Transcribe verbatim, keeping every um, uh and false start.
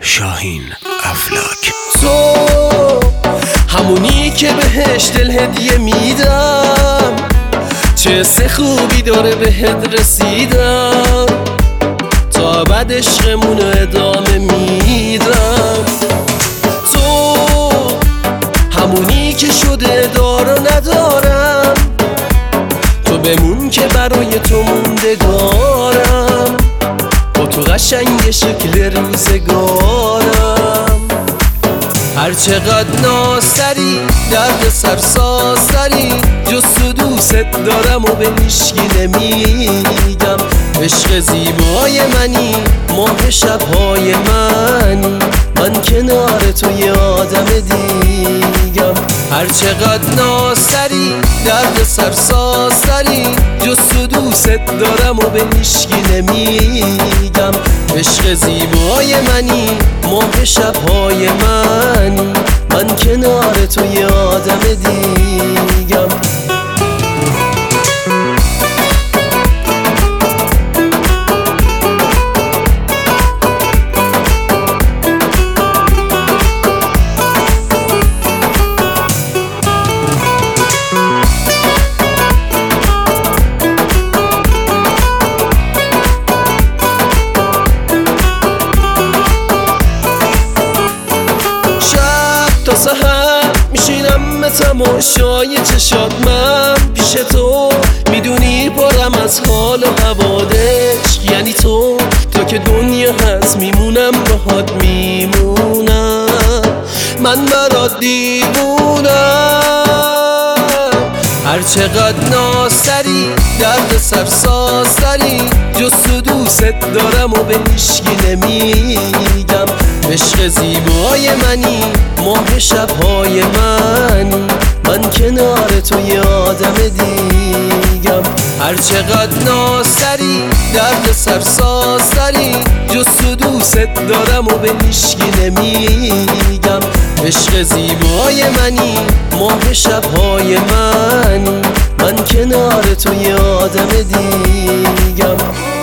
شاهین افلاک. تو همونی که بهش دل هدیه میدم، چه سه خوبی داره بهت رسیدم، تا بعد عشقمونو ادامه میدم. تو همونی که شده دار و ندارم، تو بمون که برای تو موندگارم، با تو قشنگ شکل روزگارم. هر چقدر ناز داری درد سرساز داری، جز تو دوست دارم و به هیچکی نمیگم. عشق زیبای منی، ماه شبهای منی، من کنار تو یه آدم دیگم. هر چقدر ناز داری درد سرساز داری، جز تو دوست دارم و به هیچکی نمیگم. عشق زیبای منی، ماه شبهای منی، من کنار تو یه آدم دیگم. تا سحر میشینم به تماشای چشات، من پیش تو میدونی پرم از حال و هوادش. یعنی تو تا که دنیا هست میمونم باهات میمونم، من برات دیوونم. هر چقدر ناز داری درد سرساز داری، جز تو دوست دارم و به هیچکی نمیگم. عشق زیبای منی، ماه شبهای منی، من کنار تو یه آدم دیگم. هر چقدر ناز داری درد سرساز داری، جز تو دوست دارم و به هیچکی نمیگم. عشق زیبای منی، ماه شبهای منی، من کنار تو یه آدم دیگم.